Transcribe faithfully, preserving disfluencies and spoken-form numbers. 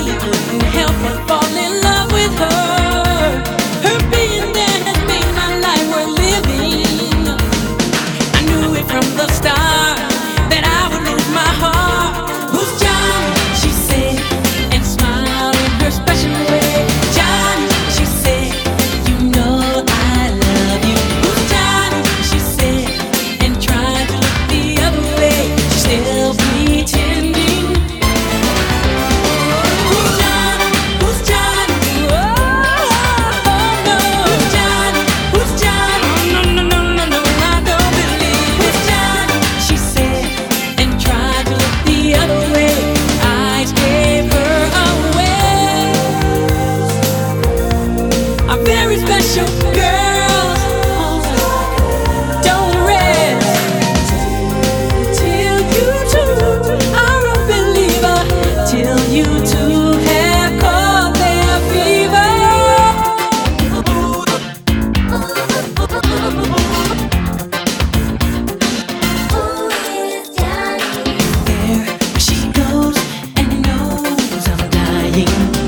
really couldn't help but fall in love with her. Her being there has made my life worth living. I knew it from the start that I would lose my heart. Who's Johnny? She said, and smiled in her special way. Johnny, she said, you know I love you. Who's Johnny? She said, and tried to look the other way. She's still pretending. Who's Johnny? Who's Johnny? Oh, oh, no. Who's Johnny? Who's Johnny? Oh, no, no, no, no, no, I don't believe. Who's Johnny? She said, and tried to look the other way. Eyes gave her away. A very special girl. Don't rest till you two are a believer. Till you two have caught their fever. There she goes and knows I'm dying.